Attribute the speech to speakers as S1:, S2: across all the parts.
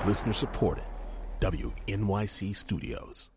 S1: Listener supported. WNYC Studios.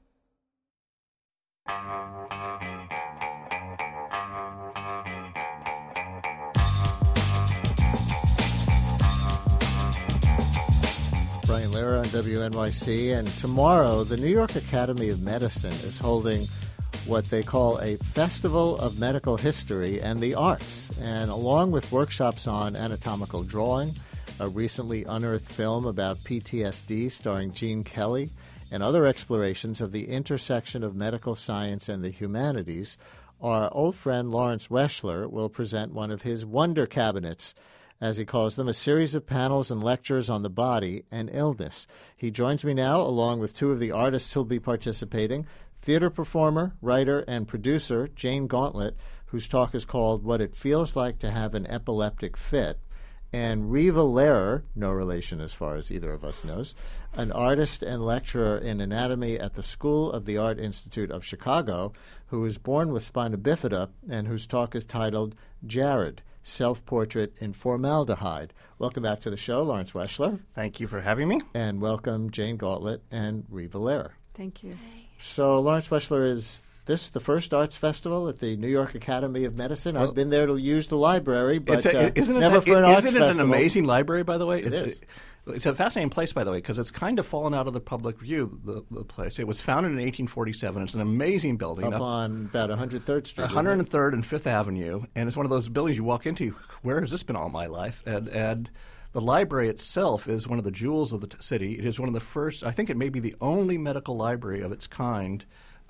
S2: Brian Lehrer on WNYC, and tomorrow the New York Academy of Medicine is holding what they call a Festival of Medical History and the Arts, and along with workshops on anatomical drawing, a recently unearthed film about PTSD starring Gene Kelly, and other explorations of the intersection of medical science and the humanities, our old friend Lawrence Weschler will present one of his wonder cabinets, as he calls them, a series of panels and lectures on the body and illness. He joins me now, along with two of the artists who'll be participating, theater performer, writer, and producer Jane Gauntlet, whose talk is called What It Feels Like to Have an Epileptic Fit, and Riva Lehrer, no relation as far as either of us knows, an artist and lecturer in anatomy at the School of the Art Institute of Chicago, who was born with spina bifida and whose talk is titled Jared, Self-Portrait in Formaldehyde. Welcome back to the show, Lawrence Weschler.
S3: Thank you for having me.
S2: And welcome Jane Gauntlet and Riva Lehrer.
S4: Thank you.
S2: So Lawrence Weschler, is this the first arts festival at the New York Academy of Medicine? Well, I've been there to use the library, but never for an arts festival.
S3: Isn't it an amazing library, by the way?
S2: It is.
S3: It's a fascinating place, by the way, because it's kind of fallen out of the public view, the place. It was founded in 1847. It's an amazing building.
S2: Up on about 103rd Street.
S3: 103rd and 5th Avenue. And it's one of those buildings you walk into, where has this been all my life? And the library itself is one of the jewels of the city. It is one of the first, I think it may be the only medical library of its kind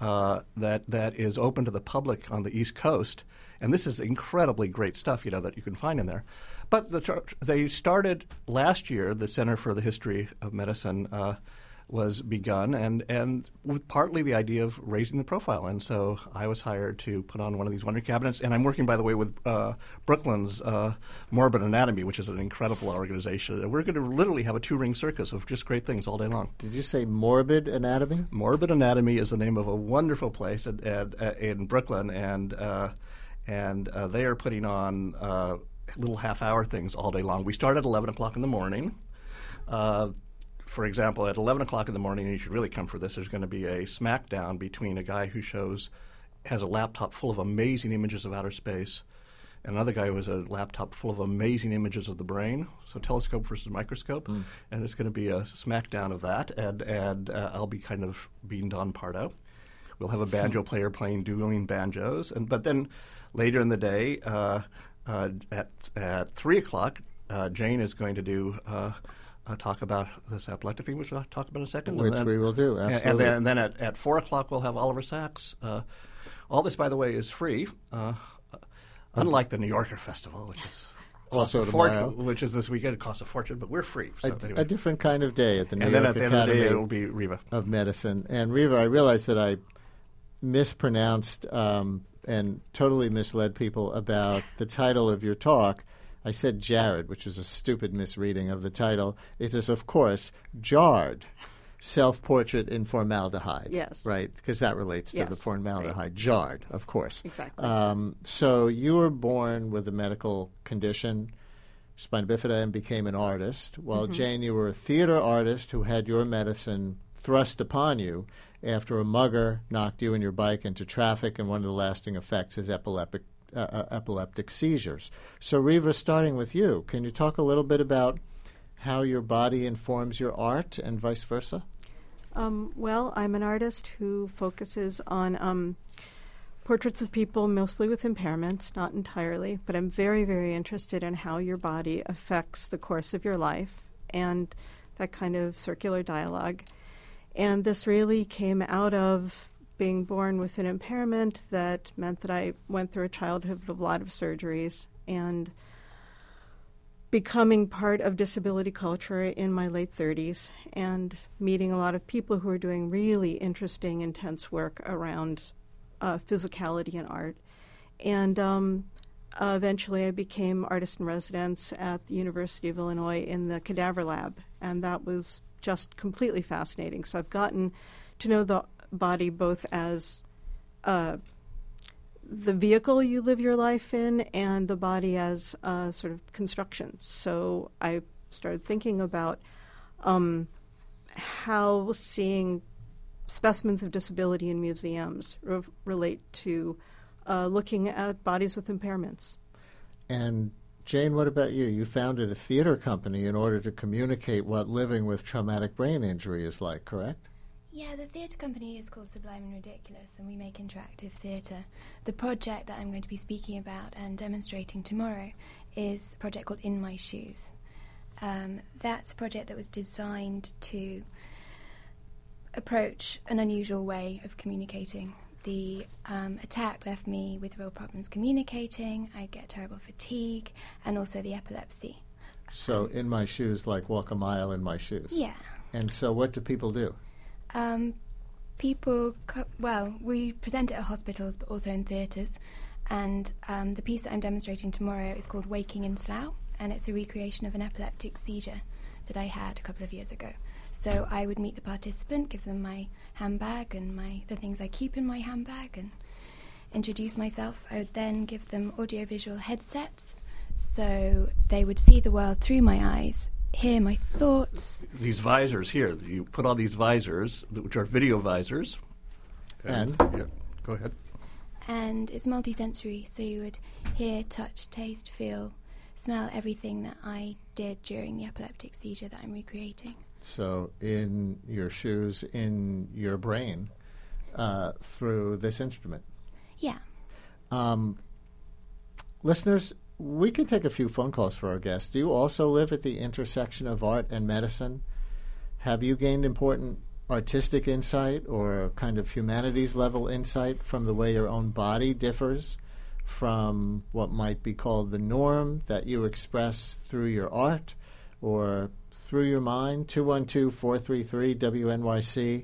S3: that is open to the public on the East Coast. And this is incredibly great stuff, that you can find in there. But they started last year, the Center for the History of Medicine was begun, and with partly the idea of raising the profile. And so I was hired to put on one of these wonder cabinets. And I'm working, by the way, with Brooklyn's Morbid Anatomy, which is an incredible organization. And we're going to literally have a two-ring circus of just great things all day long.
S2: Did you say Morbid Anatomy?
S3: Morbid Anatomy is the name of a wonderful place in Brooklyn, and they are putting on little half-hour things all day long. We start at 11 o'clock in the morning. For example, at 11 o'clock in the morning, and you should really come for this, there's going to be a smackdown between a guy who has a laptop full of amazing images of outer space, and another guy who has a laptop full of amazing images of the brain, so telescope versus microscope, and it's going to be a smackdown of that, and I'll be kind of being Don Pardo. We'll have a banjo player playing dueling banjos, but then later in the day, at 3 o'clock, Jane is going to do talk about this epileptic thing, which I'll talk about in a second.
S2: Which we will do, absolutely.
S3: And then at 4 o'clock, we'll have Oliver Sacks. All this, by the way, is free, unlike the New Yorker Festival, which is
S2: also tomorrow.
S3: Which is this weekend. It costs a fortune, but we're free. So
S2: a different kind of day at the New York Academy
S3: at the end of the day, it'll be Riva
S2: of Medicine. And Riva, I realized that I mispronounced and totally misled people about the title of your talk. I said Jared, which was a stupid misreading of the title. It is, of course, Jarred, Self-Portrait in Formaldehyde.
S4: Yes.
S2: Right? Because that relates to the formaldehyde. Right. Jarred, of course.
S4: Exactly.
S2: So you were born with a medical condition, spina bifida, and became an artist. While Jane, you were a theater artist who had your medicine thrust upon you after a mugger knocked you and your bike into traffic, and one of the lasting effects is epileptic seizures. So, Riva, starting with you, can you talk a little bit about how your body informs your art and vice versa?
S4: Well, I'm an artist who focuses on portraits of people mostly with impairments, not entirely, but I'm very, very interested in how your body affects the course of your life and that kind of circular dialogue. And this really came out of being born with an impairment that meant that I went through a childhood of a lot of surgeries and becoming part of disability culture in my late 30s and meeting a lot of people who are doing really interesting, intense work around physicality and art. And eventually I became artist in residence at the University of Illinois in the cadaver lab, and that was just completely fascinating. So I've gotten to know the body both as the vehicle you live your life in and the body as sort of construction. So I started thinking about how seeing specimens of disability in museums relate to looking at bodies with impairments.
S2: And Jane, what about you? You founded a theater company in order to communicate what living with traumatic brain injury is like, correct?
S5: Yeah, the theatre company is called Sublime and Ridiculous, and we make interactive theatre. The project that I'm going to be speaking about and demonstrating tomorrow is a project called In My Shoes. That's a project that was designed to approach an unusual way of communicating. The attack left me with real problems communicating. I get terrible fatigue, and also the epilepsy.
S2: So in my shoes, like walk a mile in my shoes.
S5: Yeah.
S2: And so what do people do?
S5: We present it at hospitals, but also in theatres. And the piece that I'm demonstrating tomorrow is called Waking in Slough, and it's a recreation of an epileptic seizure that I had a couple of years ago. So I would meet the participant, give them my handbag and the things I keep in my handbag, and introduce myself. I would then give them audiovisual headsets, so they would see the world through my eyes, hear my thoughts.
S3: These visors here, you put on these visors, which are video visors.
S2: And?
S3: Yeah, go ahead.
S5: And it's multisensory, so you would hear, touch, taste, feel, smell everything that I did during the epileptic seizure that I'm recreating.
S2: So in your shoes, in your brain, through this instrument.
S5: Yeah.
S2: Listeners, we can take a few phone calls for our guests. Do you also live at the intersection of art and medicine? Have you gained important artistic insight or kind of humanities level insight from the way your own body differs from what might be called the norm that you express through your art or through your mind? 212-433-WNYC,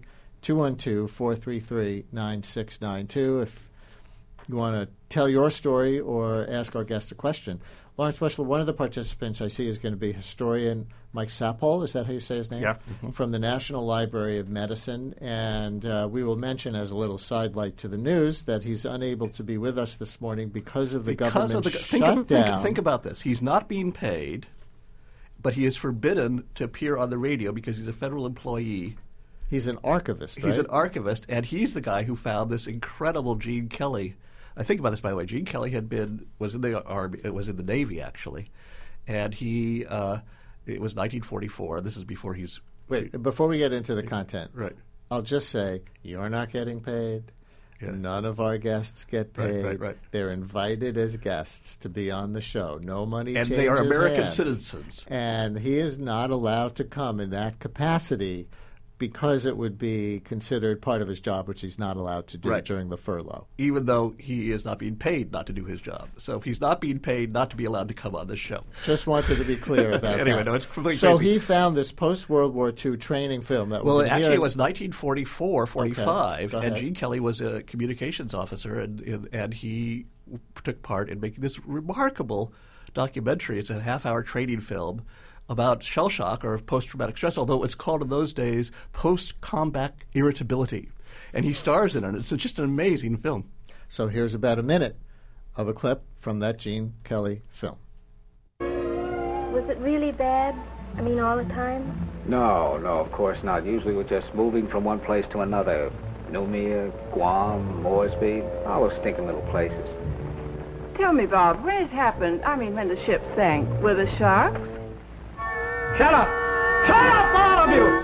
S2: 212-433-9692 if you want to tell your story or ask our guest a question. Lawrence Weschler, one of the participants I see is going to be historian Mike Sapol. Is that how you say his name?
S3: Yeah.
S2: Mm-hmm. From the National Library of Medicine. And we will mention as a little sidelight to the news that he's unable to be with us this morning because of the government shutdown.
S3: Think about this. He's not being paid, but he is forbidden to appear on the radio because he's a federal employee.
S2: He's an archivist, right?
S3: He's an archivist, and he's the guy who found this incredible Gene Kelly. I think about this, by the way. Gene Kelly was in the Army, was in the Navy actually, and it was 1944. This is before he's.
S2: Wait, before we get into the content,
S3: right?
S2: I'll just say you're not getting paid. Yeah. None of our guests get paid.
S3: Right.
S2: They're invited as guests to be on the show. No money changes
S3: hands. And they are American
S2: citizens. And he is not allowed to come in that capacity because it would be considered part of his job, which he's not allowed to do during the furlough.
S3: Even though he is not being paid not to do his job. So he's not being paid not to be allowed to come on this show.
S2: Just wanted to be clear about
S3: anyway,
S2: that.
S3: No, it's completely
S2: so
S3: crazy.
S2: he found this post-World War II training film. That
S3: well, actually it was 1944, 45,
S2: okay.
S3: and Gene Kelly was a communications officer, and he took part in making this remarkable documentary. It's a half-hour training film about shell shock or post-traumatic stress, although it's called in those days post-combat irritability. And he stars in it. It's just an amazing film.
S2: So here's about a minute of a clip from that Gene Kelly film.
S6: Was it really bad? I mean, all the time?
S7: No, of course not. Usually we're just moving from one place to another. Noumea, Guam, Moresby, all those stinking little places.
S8: Tell me, Bob, when it happened, I mean when the ship sank, were the sharks?
S7: Shut up! Shut up, all of you!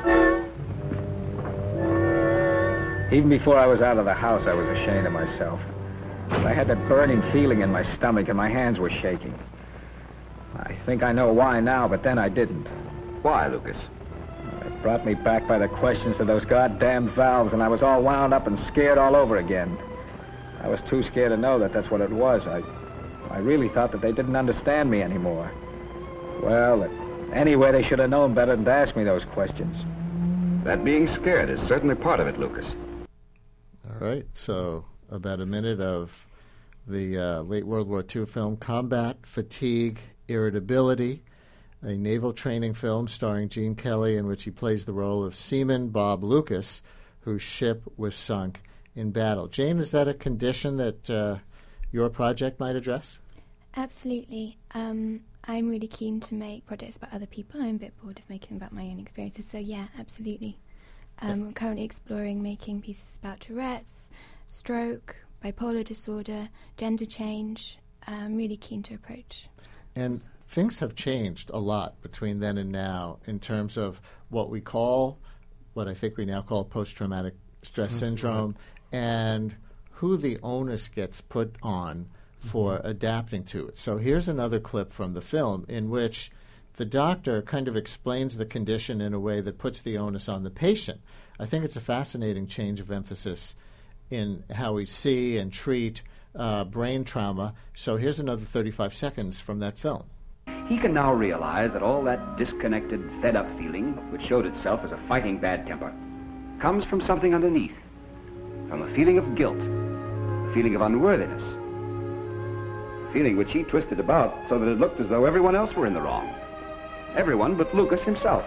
S7: Even before I was out of the house, I was ashamed of myself. I had that burning feeling in my stomach and my hands were shaking. I think I know why now, but then I didn't.
S9: Why, Lucas?
S7: It brought me back by the questions to those goddamn valves, and I was all wound up and scared all over again. I was too scared to know that that's what it was. I really thought that they didn't understand me anymore. Well, anyway, they should have known better than to ask me those questions.
S9: That being scared is certainly part of it, Lucas.
S2: All right, so about a minute of the late World War II film Combat, Fatigue, Irritability, a naval training film starring Gene Kelly in which he plays the role of Seaman Bob Lucas, whose ship was sunk in battle. Jane, is that a condition that your project might address?
S5: Absolutely. I'm really keen to make projects about other people. I'm a bit bored of making them about my own experiences, so yeah, absolutely. We're currently exploring making pieces about Tourette's, stroke, bipolar disorder, gender change. I'm really keen to approach.
S2: And things have changed a lot between then and now in terms of what I think we now call post-traumatic stress syndrome, and who the onus gets put on for adapting to it. So here's another clip from the film in which the doctor kind of explains the condition in a way that puts the onus on the patient. I think it's a fascinating change of emphasis in how we see and treat brain trauma. So here's another 35 seconds from that film.
S9: He can now realize that all that disconnected, fed-up feeling, which showed itself as a fighting bad temper, comes from something underneath, from a feeling of guilt, a feeling of unworthiness, a feeling which he twisted about so that it looked as though everyone else were in the wrong. Everyone but Lucas himself.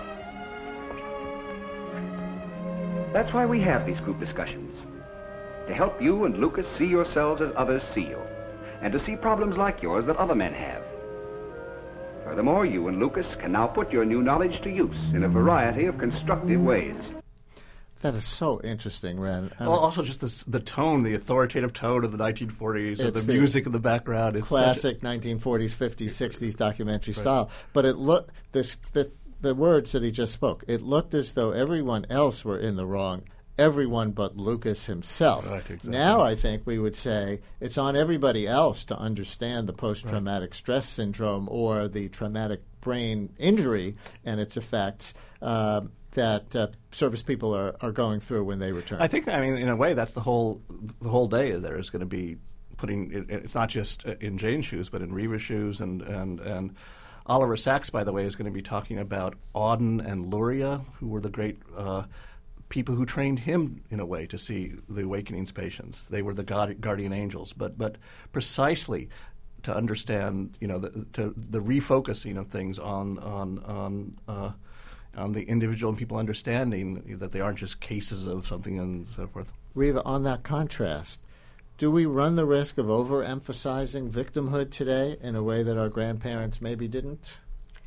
S9: That's why we have these group discussions, to help you and Lucas see yourselves as others see you, and to see problems like yours that other men have. Furthermore, you and Lucas can now put your new knowledge to use in a variety of constructive ways.
S2: That is so interesting, Ren.
S3: Also, just the tone, the authoritative tone of the 1940s, and the music in the background. It's
S2: classic 1940s, 50s, 60s documentary style. But it looked the words that he just spoke. It looked as though everyone else were in the wrong. Everyone but Lucas himself.
S3: Right, exactly.
S2: Now I think we would say it's on everybody else to understand the post-traumatic stress syndrome or the traumatic brain injury and its effects that service people are going through when they return.
S3: I think, in a way, that's the whole day there is going to be putting it's not just in Jane's shoes, but in Reva's shoes, and Oliver Sacks, by the way, is going to be talking about Auden and Luria, who were the great people who trained him in a way to see the Awakenings patients. They were the guardian angels, but precisely to understand, the refocusing of things on the individual and people understanding that they aren't just cases of something and so forth.
S2: Reva, on that contrast, do we run the risk of overemphasizing victimhood today in a way that our grandparents maybe didn't?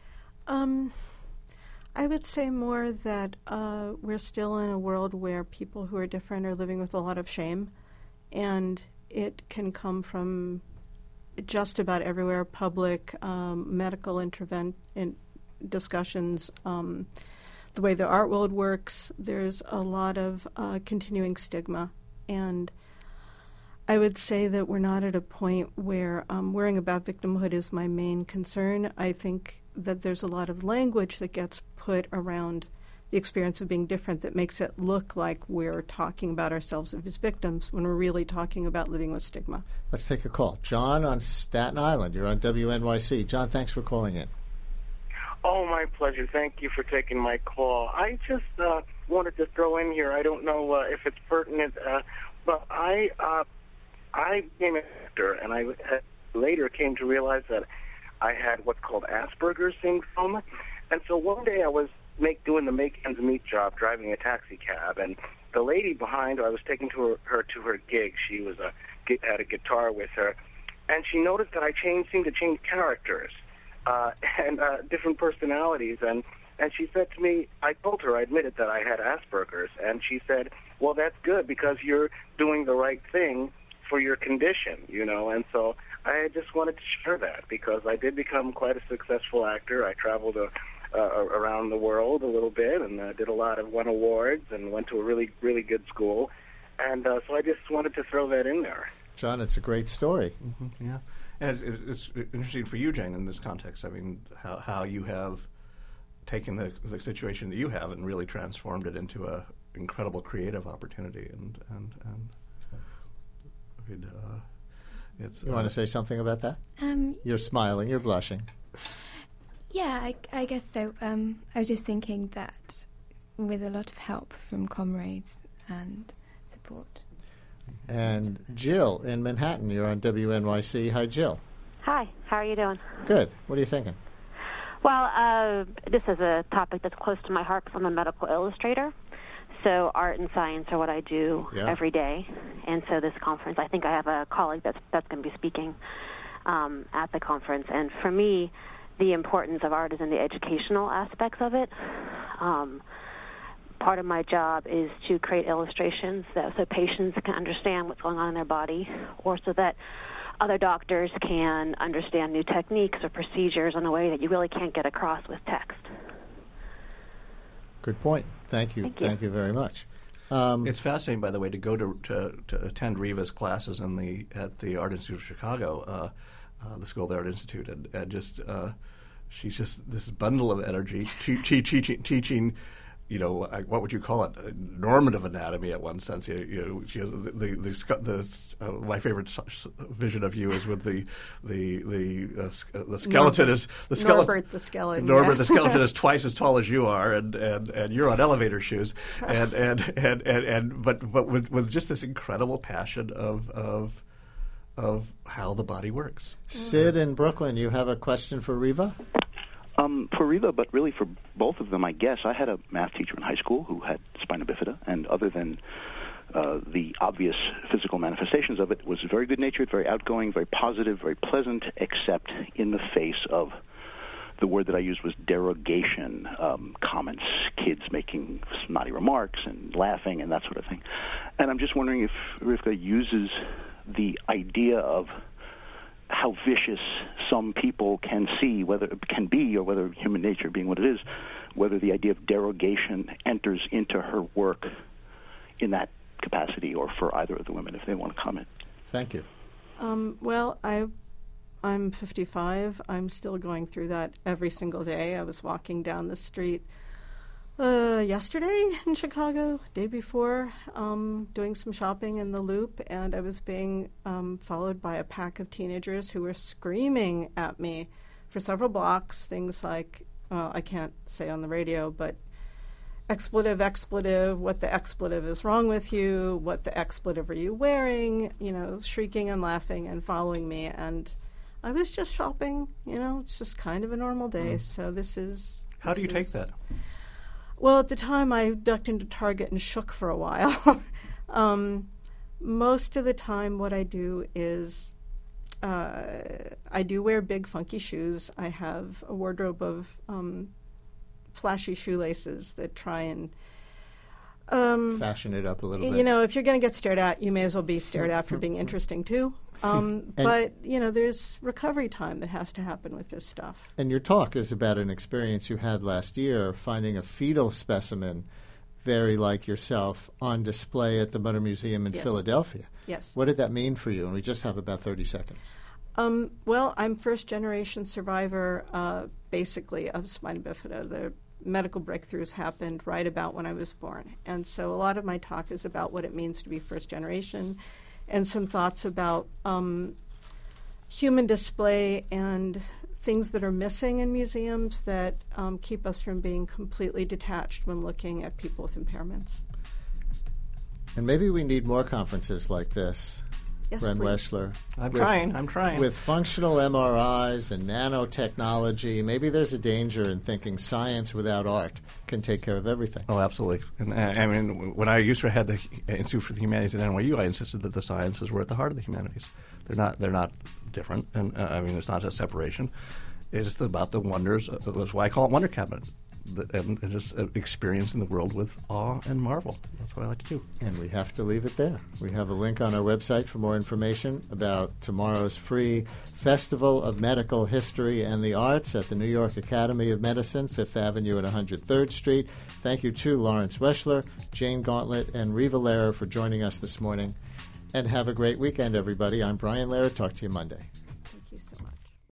S4: I would say more that we're still in a world where people who are different are living with a lot of shame, and it can come from just about everywhere, public, medical discussions, the way the art world works. There's a lot of continuing stigma, and I would say that we're not at a point where worrying about victimhood is my main concern. I think that there's a lot of language that gets put around the experience of being different that makes it look like we're talking about ourselves as victims when we're really talking about living with stigma.
S2: Let's take a call. John on Staten Island. You're on WNYC. John, thanks for calling in.
S10: Oh, my pleasure. Thank you for taking my call. I just wanted to throw in here, I don't know if it's pertinent, but I became an actor, and I later came to realize that I had what's called Asperger's syndrome. And so one day I was doing the make ends meet job, driving a taxi cab, and the lady behind, I was taking her to her gig. She was had a guitar with her, and she noticed that I seemed to change characters and different personalities. And she said to me, I told her, I admitted that I had Asperger's, and she said, well, that's good because you're doing the right thing for your condition, and so I just wanted to share that because I did become quite a successful actor. I traveled around the world a little bit and did a lot of won awards and went to a really, really good school, and so I just wanted to throw that in there.
S2: John, it's a great story.
S3: Mm-hmm, yeah, and it's interesting for you, Jane, in this context. I mean, how you have taken the situation that you have and really transformed it into a incredible creative opportunity and
S2: you want to say something about that? You're smiling. You're blushing.
S5: Yeah, I guess so. I was just thinking that with a lot of help from comrades and support.
S2: And Jill in Manhattan, you're on WNYC. Hi, Jill.
S11: Hi, how are you doing?
S2: Good. What are you thinking?
S11: Well, this is a topic that's close to my heart because I'm a medical illustrator. So art and science are what I do every day. And so this conference, I think I have a colleague that's going to be speaking at the conference. And for me, the importance of art is in the educational aspects of it. Part of my job is to create illustrations so patients can understand what's going on in their body, or so that other doctors can understand new techniques or procedures in a way that you really can't get across with text.
S2: Good point. Thank you. Thank you very much.
S3: It's fascinating, by the way, to go to attend Riva's classes at the Art Institute of Chicago, the School of the Art Institute, and just she's just this bundle of energy, teaching. What would you call it? Normative anatomy, at one sense. She has my favorite vision of you is with the skeleton is the skeleton.
S4: Norbert the skeleton.
S3: Norbert
S4: yes.
S3: the skeleton is twice as tall as you are, and you're on elevator shoes, but with just this incredible passion of how the body works.
S2: Sid in Brooklyn, you have a question for Riva?
S12: For Riva, but really for both of them, I guess. I had a math teacher in high school who had spina bifida, and other than the obvious physical manifestations of it, was very good-natured, very outgoing, very positive, very pleasant, except in the face of the word that I used was derogation, comments, kids making snotty remarks and laughing and that sort of thing. And I'm just wondering if Rivka uses the idea of how vicious some people can see, whether it can be, or whether human nature being what it is, whether the idea of derogation enters into her work in that capacity, or for either of the women, if they want to comment.
S2: Thank you.
S4: Well, I'm 55. I'm still going through that every single day. I was walking down the street yesterday in Chicago, day before, doing some shopping in the Loop, and I was being followed by a pack of teenagers who were screaming at me for several blocks, things like, I can't say on the radio, but expletive, what the expletive is wrong with you, what the expletive are you wearing, shrieking and laughing and following me, and I was just shopping, it's just kind of a normal day, so this is...
S3: How do you take that?
S4: Well, at the time, I ducked into Target and shook for a while. Most of the time, what I do is I do wear big, funky shoes. I have a wardrobe of flashy shoelaces that try and...
S2: fashion it up a little bit.
S4: If you're going to get stared at, you may as well be stared at for being interesting, too. But, there's recovery time that has to happen with this stuff.
S2: And your talk is about an experience you had last year, finding a fetal specimen very like yourself on display at the Motor Museum in Philadelphia.
S4: Yes.
S2: What did that mean for you? And we just have about 30 seconds.
S4: Well, I'm first-generation survivor, basically, of spina bifida. The medical breakthroughs happened right about when I was born. And so a lot of my talk is about what it means to be first-generation, and some thoughts about human display and things that are missing in museums that keep us from being completely detached when looking at people with impairments.
S2: And maybe we need more conferences like this,
S4: Yes,
S2: Ren
S4: please.
S2: Weschler.
S3: I'm trying.
S2: With functional MRIs and nanotechnology, maybe there's a danger in thinking science without art can take care of everything.
S3: Oh, absolutely. And when I used to head the Institute for the Humanities at NYU, I insisted that the sciences were at the heart of the humanities. They're not different, and it's not a separation. It's just about the wonders. That's why I call it Wonder Cabinet. And just experiencing the world with awe and marvel. That's what I like to do.
S2: And we have to leave it there. We have a link on our website for more information about tomorrow's free Festival of Medical History and the Arts at the New York Academy of Medicine, 5th Avenue and 103rd Street. Thank you to Lawrence Weschler, Jane Gauntlet, and Riva Lehrer for joining us this morning. And have a great weekend, everybody. I'm Brian Lehrer. Talk to you Monday.